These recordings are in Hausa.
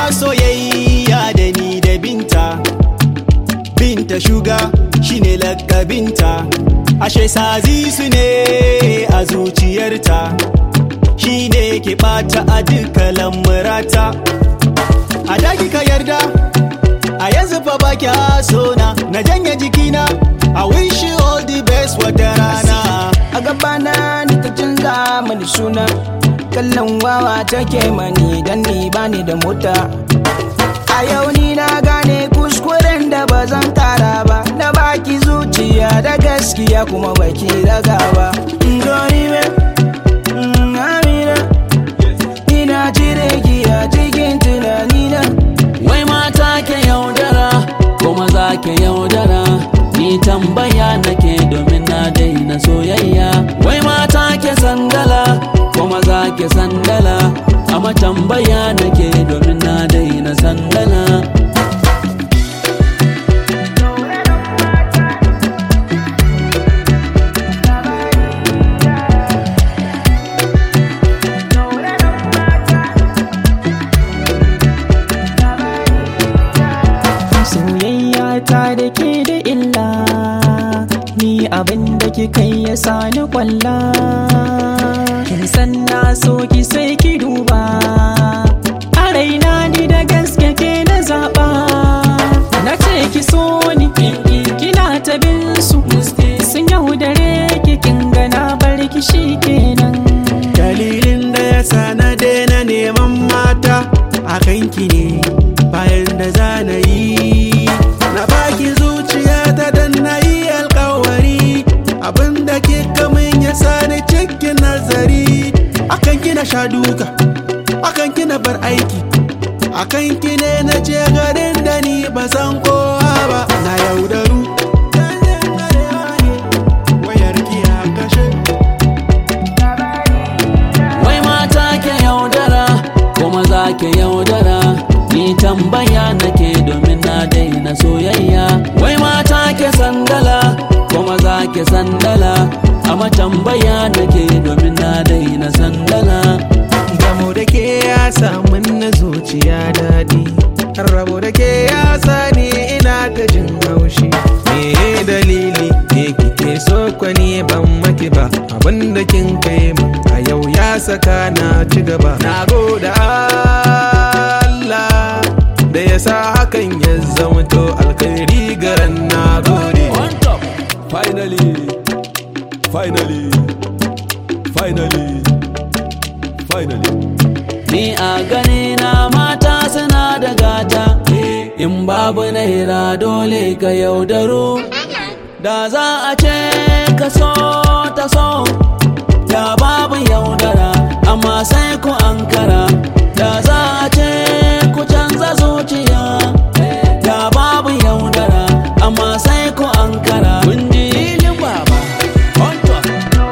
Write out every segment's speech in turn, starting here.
soyayya da ni da Binta shuga shine lakabinta, ashe sazi su ne a zuciyarta, shine ke bata a duka lamurata. A daki ka yarda a yanzu fa baki sona, na janye jikina, I wish you all the best wata rana. A gabana ni ta canza mani suna, kallon wawa take mani dan ni bani da mota. A yau ni na gane kuskuren da ba zan kara ba, na baki zuciya da gaskiya kuma baki raga ba. Amina, ina cire ki a cikin tunanina. Wai mata ke yaudara kuma za ke yaudara, ni tambaya nake domin na daina soyayya. Wai mata ke sandala kuma za ke sandala, amma tambaya nake domin na daina sandala. Soyayya ta da ke da illa, ni abin da kika yi ya sani kwalla. Kin san na so ki sai ki duba, a raina ni da gaske ke na zaɓa. Na ce ki so ni kina ta bin su, sun yaudare ki kin gana bar ki shi kenan. Dalilin da ya sa na daina neman mata a kanki ne, bayan da za na yi na baki zuciya ta dan na yi alkawari. Abinda ke kamun ya sani cikin nazari, akan kina sha duka, akan kina bar aiki, akan kine na ce garin da ni ba san kowa ba. Na yaudaru wayar ki a kashe. Wai mata ke yaudara kuma za ke yaudara, ni tambaya nake domin na daina soyayya. Wai mata ke sandala kuma za ke sandala, amma tambaya nake domin na daina sandala. Gamo da ke ya samun na zuciya daɗi, rabo da ke ya sani ina ta jin haushi. Me dalili ke kike so kwani ban maki ba, abinda kin kai min a yau ya saka na ci gaba. Na gode Allah da ya sa hakan ya zamto alkhairi garan. Na gode. On top, finally, finally, finally, finally. Ni a gani na mata suna da gata, in babu naira dole ka yaudaro. Da za a ce ka so ta so, da babu yaudara, amma sai ku ankara. Da za a ce ku canza zuciya, da babu yaudara, amma sai ku ankara. Mun ji ilin baba, on top.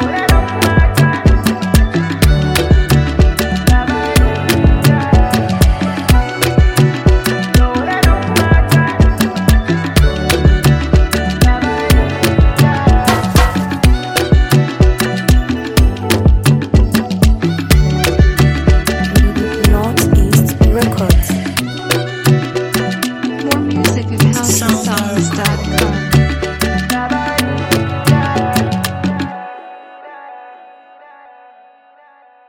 Northeast Records. More music at housesounds.com.